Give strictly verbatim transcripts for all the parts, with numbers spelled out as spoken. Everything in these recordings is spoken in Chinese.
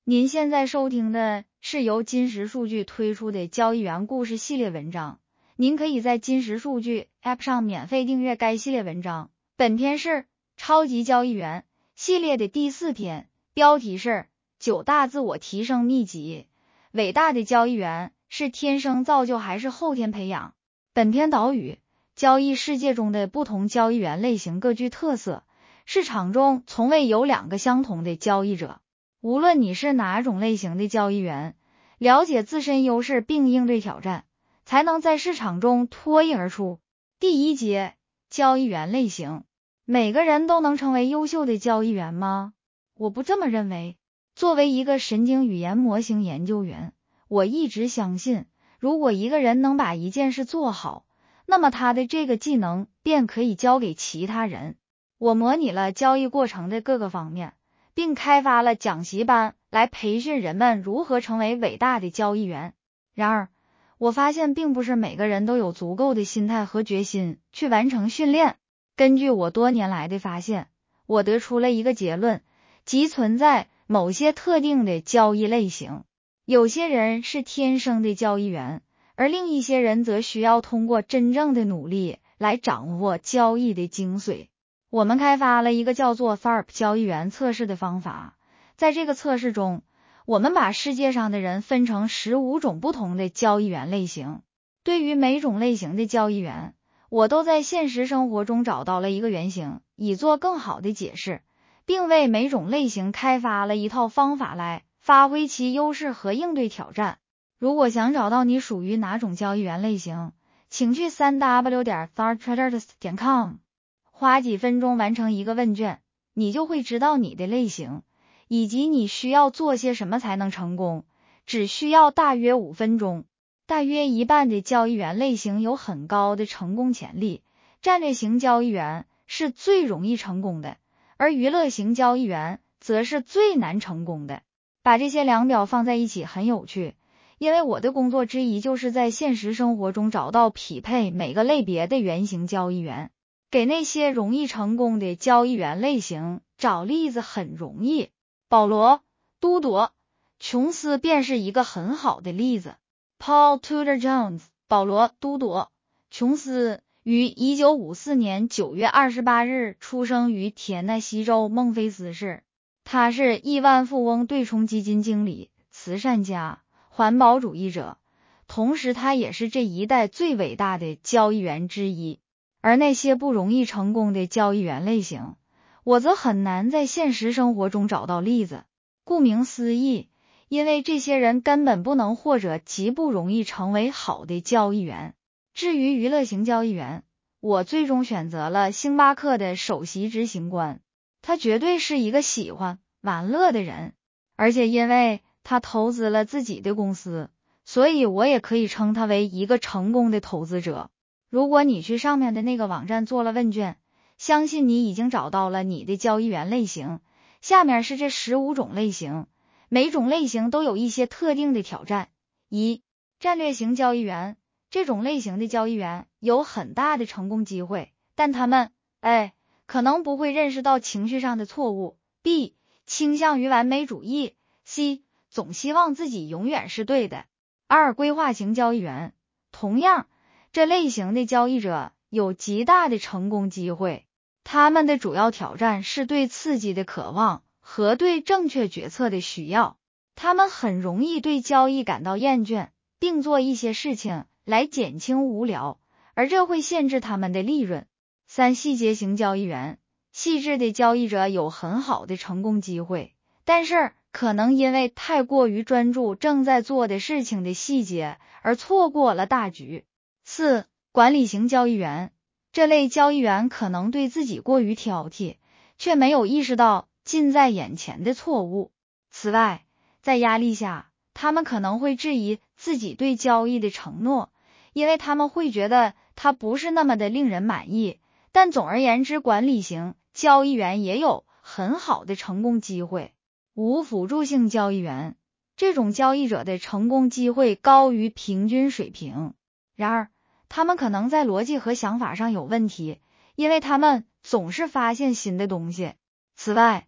您现在收听的是由金石数据推出的交易员故事系列文章，您可以在金石数据 App 上免费订阅该系列文章。本篇是超级交易员系列的第四篇，标题是九大自我提升秘籍。伟大的交易员是天生造就还是后天培养？本篇导语：交易世界中的不同交易员类型各具特色，市场中从未有两个相同的交易者。无论你是哪种类型的交易员，了解自身优势并应对挑战，才能在市场中脱颖而出。第一节，交易员类型。每个人都能成为优秀的交易员吗？我不这么认为。作为一个神经语言模型研究员，我一直相信，如果一个人能把一件事做好，那么他的这个技能便可以交给其他人。我模拟了交易过程的各个方面，并开发了讲习班来培训人们如何成为伟大的交易员。然而，我发现并不是每个人都有足够的心态和决心去完成训练。根据我多年来的发现，我得出了一个结论，即存在某些特定的交易类型。有些人是天生的交易员，而另一些人则需要通过真正的努力来掌握交易的精髓。我们开发了一个叫做 T H A R P 交易员测试的方法，在这个测试中，我们把世界上的人分成十五种不同的交易员类型。对于每种类型的交易员，我都在现实生活中找到了一个原型，以做更好的解释，并为每种类型开发了一套方法来发挥其优势和应对挑战。如果想找到你属于哪种交易员类型，请去 三 w 点 t h a r traders 点 com。花几分钟完成一个问卷，你就会知道你的类型，以及你需要做些什么才能成功。只需要大约五分钟。大约一半的交易员类型有很高的成功潜力，战略型交易员是最容易成功的，而娱乐型交易员则是最难成功的。把这些量表放在一起很有趣，因为我的工作之一就是在现实生活中找到匹配每个类别的原型交易员。给那些容易成功的交易员类型找例子很容易，保罗·都铎·琼斯便是一个很好的例子。Paul Tudor Jones， 保罗·都铎·琼斯于一九五四年九月二十八日出生于田纳西州孟菲斯市。他是亿万富翁对冲基金经理、慈善家、环保主义者，同时他也是这一代最伟大的交易员之一。而那些不容易成功的交易员类型，我则很难在现实生活中找到例子。顾名思义，因为这些人根本不能或者极不容易成为好的交易员。至于娱乐型交易员，我最终选择了星巴克的首席执行官。他绝对是一个喜欢玩乐的人，而且因为他投资了自己的公司，所以我也可以称他为一个成功的投资者。如果你去上面的那个网站做了问卷，相信你已经找到了你的交易员类型。下面是这十五种类型，每种类型都有一些特定的挑战。一、战略型交易员。这种类型的交易员有很大的成功机会，但他们 A 可能不会认识到情绪上的错误， B 倾向于完美主义， C 总希望自己永远是对的。二、规划型交易员。同样，这类型的交易者有极大的成功机会，他们的主要挑战是对刺激的渴望和对正确决策的需要。他们很容易对交易感到厌倦，并做一些事情来减轻无聊，而这会限制他们的利润。三、细节型交易员。细致的交易者有很好的成功机会，但是可能因为太过于专注正在做的事情的细节而错过了大局。四、管理型交易员。这类交易员可能对自己过于挑剔，却没有意识到近在眼前的错误。此外，在压力下，他们可能会质疑自己对交易的承诺，因为他们会觉得它不是那么的令人满意。但总而言之，管理型交易员也有很好的成功机会。五、辅助性交易员。这种交易者的成功机会高于平均水平，然而他们可能在逻辑和想法上有问题，因为他们总是发现新的东西。此外，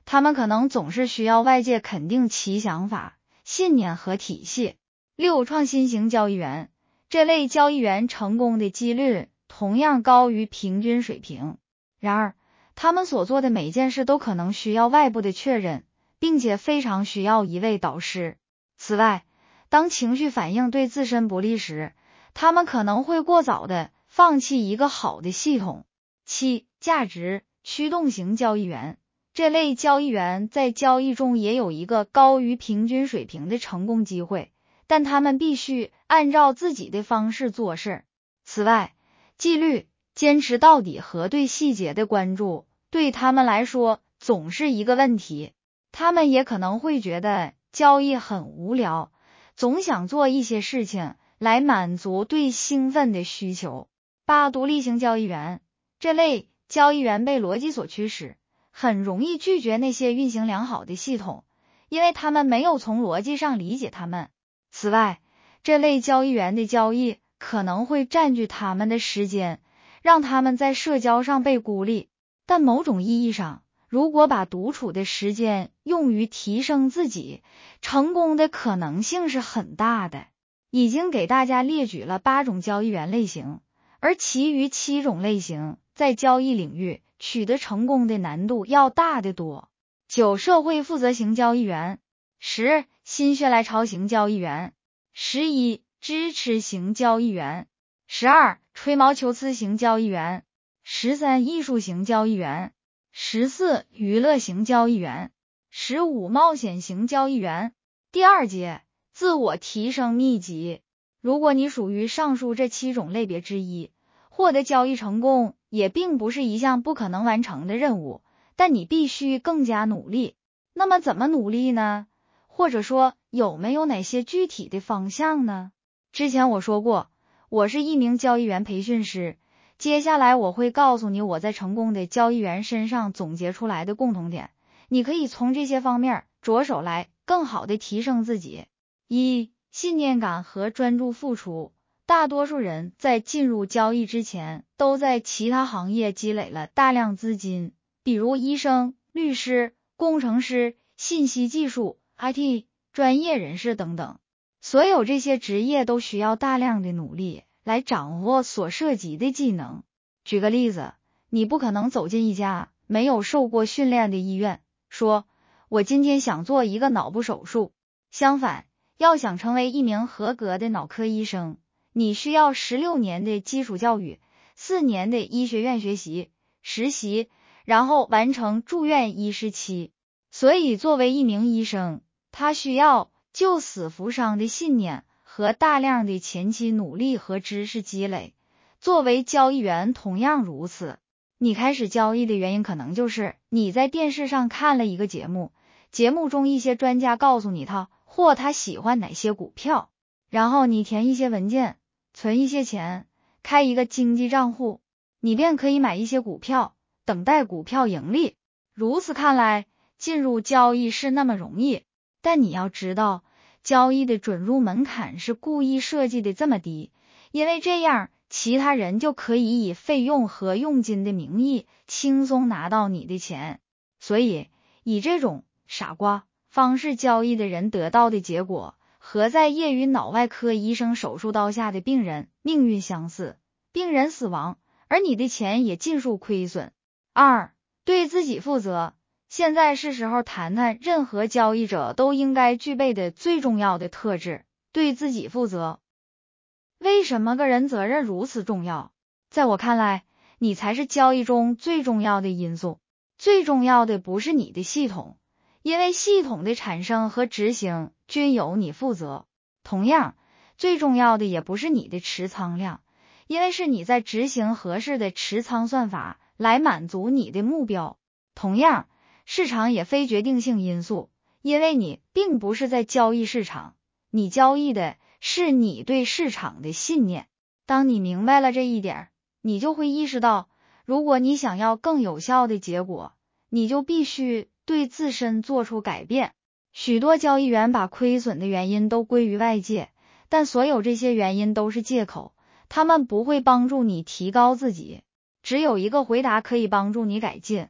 他们可能总是需要外界肯定其想法、信念和体系。六、创新型交易员，这类交易员成功的几率同样高于平均水平。然而，他们所做的每件事都可能需要外部的确认，并且非常需要一位导师。此外，当情绪反应对自身不利时，他们可能会过早的放弃一个好的系统。七、价值驱动型交易员，这类交易员在交易中也有一个高于平均水平的成功机会，但他们必须按照自己的方式做事。此外，纪律、坚持到底和对细节的关注，对他们来说总是一个问题。他们也可能会觉得交易很无聊，总想做一些事情来满足对兴奋的需求。八、独立型交易员，这类交易员被逻辑所驱使，很容易拒绝那些运行良好的系统，因为他们没有从逻辑上理解他们。此外，这类交易员的交易可能会占据他们的时间，让他们在社交上被孤立。但某种意义上，如果把独处的时间用于提升自己，成功的可能性是很大的。已经给大家列举了八种交易员类型，而其余七种类型在交易领域取得成功的难度要大得多。九、社会负责型交易员。十、心血来潮型交易员。十一、支持型交易员。十二、吹毛求疵型交易员。十三、艺术型交易员。十四、娱乐型交易员。十五、冒险型交易员。第二节，自我提升秘籍。如果你属于上述这七种类别之一，获得交易成功也并不是一项不可能完成的任务，但你必须更加努力。那么怎么努力呢？或者说有没有哪些具体的方向呢？之前我说过，我是一名交易员培训师，接下来我会告诉你我在成功的交易员身上总结出来的共同点，你可以从这些方面着手来更好的提升自己。一、信念感和专注付出。大多数人在进入交易之前，都在其他行业积累了大量资金，比如医生、律师、工程师、信息技术、I T 专业人士等等。所有这些职业都需要大量的努力来掌握所涉及的技能。举个例子，你不可能走进一家没有受过训练的医院，说我今天想做一个脑部手术。相反，要想成为一名合格的脑科医生，你需要十六年的基础教育，四年的医学院学习、实习，然后完成住院医师期。所以作为一名医生，他需要救死扶伤的信念和大量的前期努力和知识积累。作为交易员同样如此。你开始交易的原因可能就是你在电视上看了一个节目，节目中一些专家告诉你他或他喜欢哪些股票，然后你填一些文件，存一些钱，开一个经济账户，你便可以买一些股票，等待股票盈利。如此看来，进入交易是那么容易，但你要知道，交易的准入门槛是故意设计的这么低，因为这样其他人就可以以费用和佣金的名义轻松拿到你的钱。所以以这种傻瓜方式交易的人得到的结果和在业余脑外科医生手术刀下的病人命运相似，病人死亡，而你的钱也尽数亏损。二、对自己负责。现在是时候谈谈任何交易者都应该具备的最重要的特质，对自己负责。为什么个人责任如此重要？在我看来，你才是交易中最重要的因素。最重要的不是你的系统，因为系统的产生和执行均由你负责。同样，最重要的也不是你的持仓量，因为是你在执行合适的持仓算法来满足你的目标。同样，市场也非决定性因素，因为你并不是在交易市场，你交易的是你对市场的信念。当你明白了这一点，你就会意识到，如果你想要更有效的结果，你就必须对自身做出改变。许多交易员把亏损的原因都归于外界，但所有这些原因都是借口，他们不会帮助你提高自己。只有一个回答可以帮助你改进，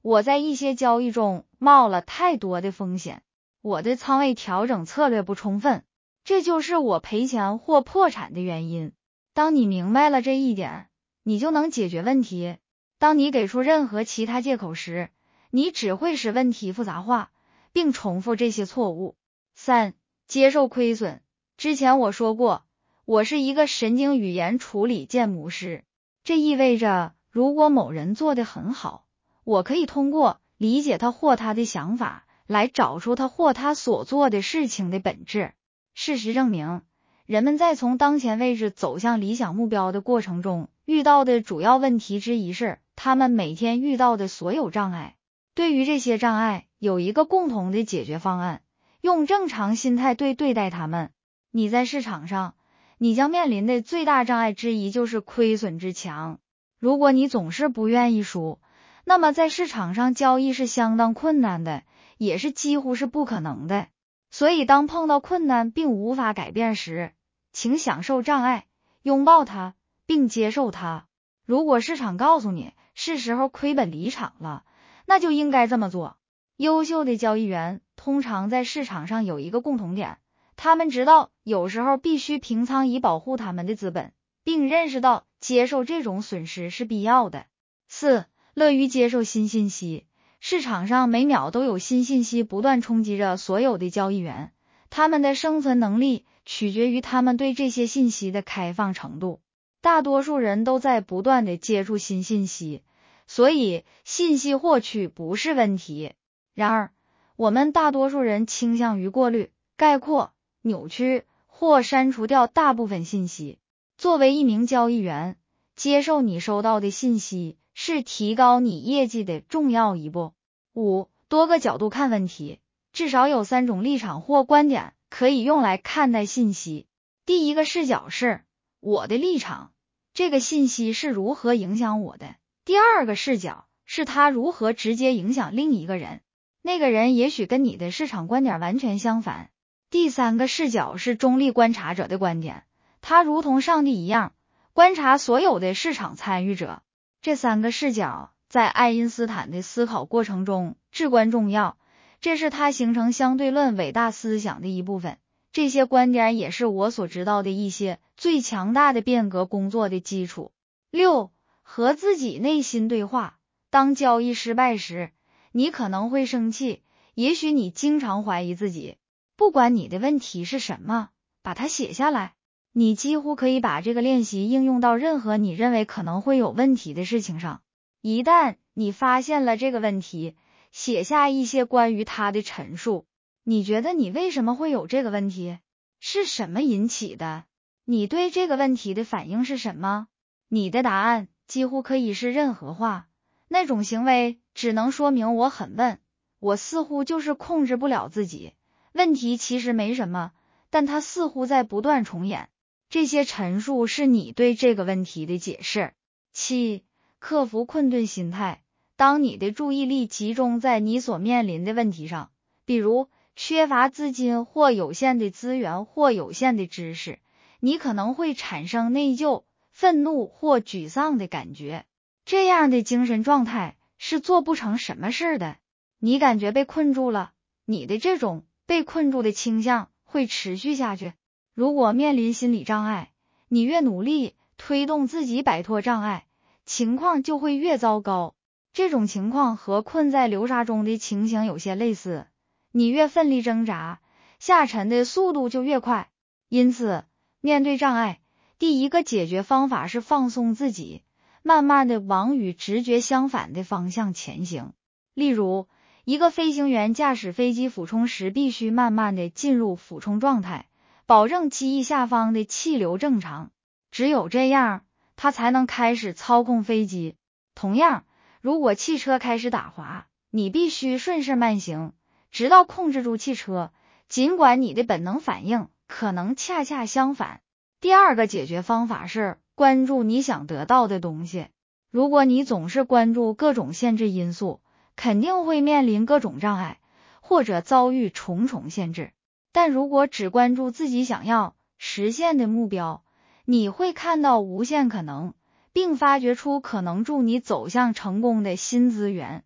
我在一些交易中冒了太多的风险，我的仓位调整策略不充分，这就是我赔钱或破产的原因。当你明白了这一点，你就能解决问题。当你给出任何其他借口时，你只会使问题复杂化，并重复这些错误。三、接受亏损。之前我说过，我是一个神经语言处理建模师，这意味着如果某人做得很好，我可以通过理解他或他的想法来找出他或他所做的事情的本质。事实证明，人们在从当前位置走向理想目标的过程中遇到的主要问题之一是他们每天遇到的所有障碍。对于这些障碍，有一个共同的解决方案，用正常心态对对待他们。你在市场上，你将面临的最大障碍之一就是亏损之墙。如果你总是不愿意输，那么在市场上交易是相当困难的，也是几乎是不可能的。所以当碰到困难并无法改变时，请享受障碍，拥抱它，并接受它。如果市场告诉你是时候亏本离场了，那就应该这么做。优秀的交易员通常在市场上有一个共同点，他们知道有时候必须平仓以保护他们的资本，并认识到接受这种损失是必要的。四、乐于接受新信息。市场上每秒都有新信息不断冲击着所有的交易员，他们的生存能力取决于他们对这些信息的开放程度。大多数人都在不断的接触新信息，所以信息获取不是问题。然而，我们大多数人倾向于过滤、概括、扭曲或删除掉大部分信息。作为一名交易员，接受你收到的信息是提高你业绩的重要一步。五、多个角度看问题。至少有三种立场或观点可以用来看待信息。第一个视角是我的立场，这个信息是如何影响我的。第二个视角是它如何直接影响另一个人，那个人也许跟你的市场观点完全相反。第三个视角是中立观察者的观点，他如同上帝一样观察所有的市场参与者。这三个视角在爱因斯坦的思考过程中至关重要，这是他形成相对论伟大思想的一部分。这些观点也是我所知道的一些最强大的变革工作的基础。六、和自己内心对话。当交易失败时，你可能会生气，也许你经常怀疑自己。不管你的问题是什么，把它写下来。你几乎可以把这个练习应用到任何你认为可能会有问题的事情上。一旦你发现了这个问题，写下一些关于它的陈述。你觉得你为什么会有这个问题？是什么引起的？你对这个问题的反应是什么？你的答案几乎可以是任何话。那种行为只能说明我很笨，我似乎就是控制不了自己。问题其实没什么，但它似乎在不断重演。这些陈述是你对这个问题的解释。七、克服困顿心态。当你的注意力集中在你所面临的问题上，比如缺乏资金或有限的资源或有限的知识，你可能会产生内疚、愤怒或沮丧的感觉。这样的精神状态是做不成什么事的。你感觉被困住了，你的这种被困住的倾向会持续下去。如果面临心理障碍，你越努力推动自己摆脱障碍，情况就会越糟糕。这种情况和困在流沙中的情形有些类似，你越奋力挣扎，下沉的速度就越快。因此，面对障碍，第一个解决方法是放松自己，慢慢的往与直觉相反的方向前行。例如，一个飞行员驾驶飞机俯冲时必须慢慢的进入俯冲状态，保证机翼下方的气流正常。只有这样，他才能开始操控飞机。同样，如果汽车开始打滑，你必须顺势慢行，直到控制住汽车，尽管你的本能反应可能恰恰相反。第二个解决方法是关注你想得到的东西。如果你总是关注各种限制因素，肯定会面临各种障碍，或者遭遇重重限制。但如果只关注自己想要实现的目标，你会看到无限可能，并发掘出可能助你走向成功的新资源。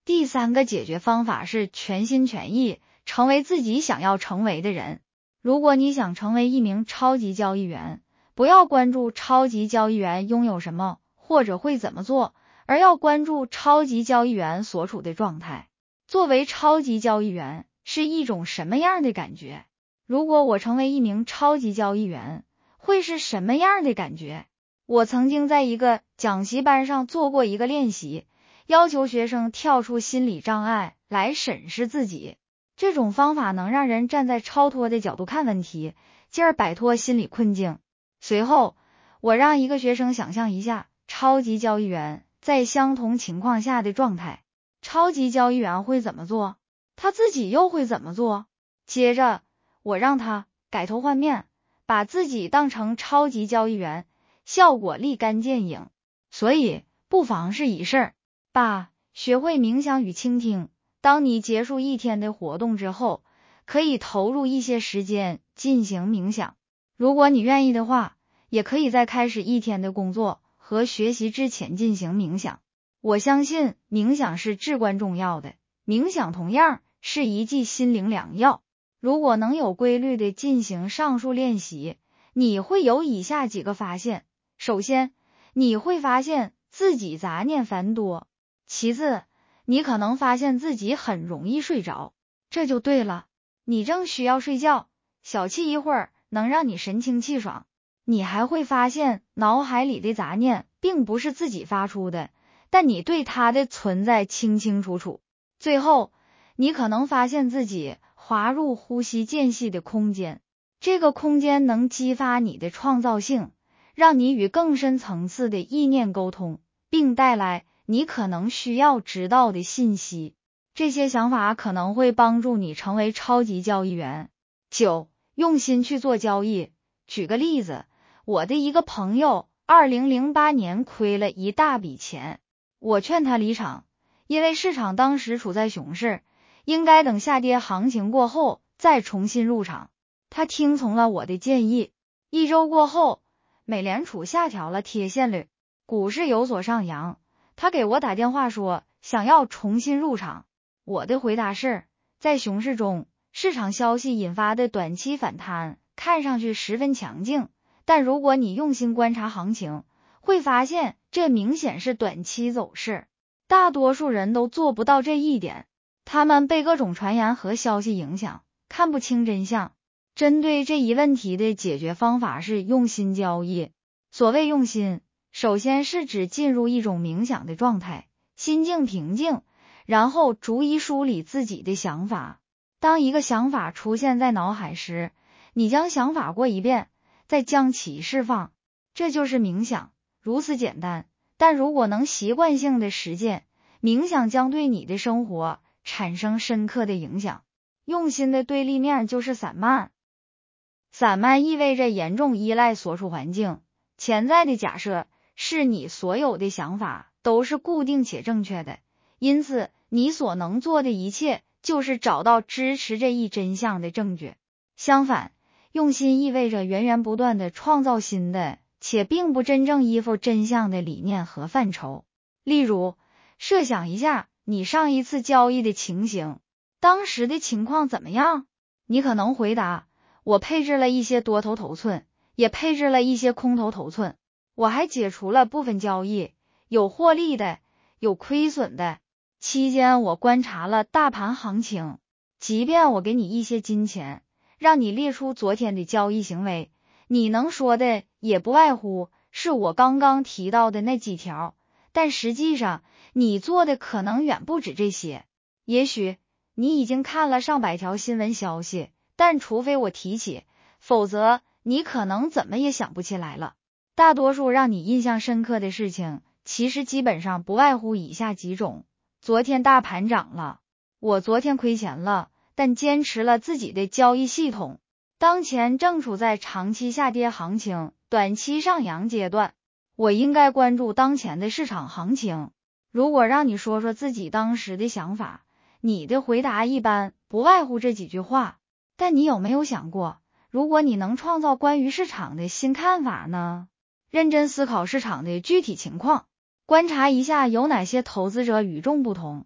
第三个解决方法是全心全意成为自己想要成为的人。如果你想成为一名超级交易员，不要关注超级交易员拥有什么或者会怎么做，而要关注超级交易员所处的状态。作为超级交易员是一种什么样的感觉？如果我成为一名超级交易员，会是什么样的感觉？我曾经在一个讲习班上做过一个练习，要求学生跳出心理障碍来审视自己。这种方法能让人站在超脱的角度看问题，进而摆脱心理困境。随后，我让一个学生想象一下超级交易员在相同情况下的状态，超级交易员会怎么做？他自己又会怎么做？接着，我让他改头换面，把自己当成超级交易员，效果立竿见影。所以，不妨试一试。八、学会冥想与倾听。当你结束一天的活动之后，可以投入一些时间进行冥想。如果你愿意的话，也可以在开始一天的工作和学习之前进行冥想。我相信冥想是至关重要的，冥想同样是一剂心灵良药。如果能有规律的进行上述练习，你会有以下几个发现。首先，你会发现自己杂念繁多。其次，你可能发现自己很容易睡着，这就对了，你正需要睡觉，小憩一会儿能让你神清气爽。你还会发现脑海里的杂念并不是自己发出的，但你对它的存在清清楚楚。最后，你可能发现自己滑入呼吸间隙的空间，这个空间能激发你的创造性，让你与更深层次的意念沟通，并带来你可能需要知道的信息。这些想法可能会帮助你成为超级交易员。九、用心去做交易。举个例子，我的一个朋友二零零八年亏了一大笔钱，我劝他离场，因为市场当时处在熊市，应该等下跌行情过后再重新入场。他听从了我的建议。一周过后，美联储下调了贴现率，股市有所上扬。他给我打电话说想要重新入场。我的回答是，在熊市中，市场消息引发的短期反弹看上去十分强劲，但如果你用心观察行情，会发现这明显是短期走势。大多数人都做不到这一点，他们被各种传言和消息影响，看不清真相。针对这一问题的解决方法是用心交易。所谓用心，首先是指进入一种冥想的状态，心境平静，然后逐一梳理自己的想法。当一个想法出现在脑海时，你将想法过一遍，再将其释放，这就是冥想，如此简单。但如果能习惯性的实践，冥想将对你的生活产生深刻的影响。用心的对立面就是散漫。散漫意味着严重依赖所处环境，潜在的假设是你所有的想法都是固定且正确的，因此你所能做的一切就是找到支持这一真相的证据。相反，用心意味着源源不断的创造新的且并不真正依附真相的理念和范畴。例如，设想一下你上一次交易的情形，当时的情况怎么样？你可能回答，我配置了一些多头头寸，也配置了一些空头头寸，我还解除了部分交易，有获利的，有亏损的。期间我观察了大盘行情，即便我给你一些金钱，让你列出昨天的交易行为，你能说的也不外乎是我刚刚提到的那几条，但实际上你做的可能远不止这些。也许你已经看了上百条新闻消息，但除非我提起，否则你可能怎么也想不起来了。大多数让你印象深刻的事情，其实基本上不外乎以下几种。昨天大盘涨了，我昨天亏钱了，但坚持了自己的交易系统。当前正处在长期下跌行情、短期上扬阶段，我应该关注当前的市场行情。如果让你说说自己当时的想法，你的回答一般不外乎这几句话。但你有没有想过，如果你能创造关于市场的新看法呢？认真思考市场的具体情况，观察一下有哪些投资者与众不同，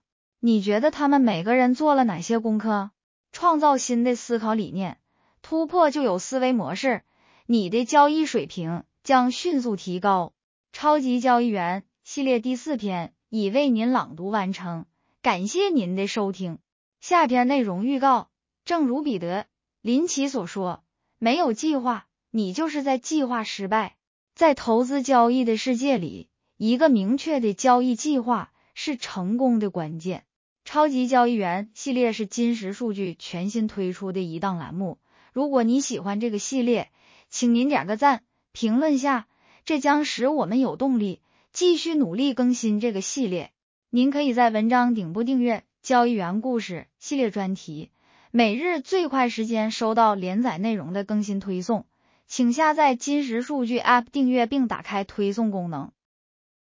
你觉得他们每个人做了哪些功课？创造新的思考理念，突破旧有思维模式，你的交易水平将迅速提高。超级交易员系列第四篇已为您朗读完成，感谢您的收听。下篇内容预告，正如彼得·林奇所说，没有计划，你就是在计划失败。在投资交易的世界里，一个明确的交易计划是成功的关键。超级交易员系列是金石数据全新推出的一档栏目，如果你喜欢这个系列，请您点个赞，评论下，这将使我们有动力继续努力更新这个系列。您可以在文章顶部订阅交易员故事系列专题，每日最快时间收到连载内容的更新推送。请下载金石数据 App 订阅并打开推送功能。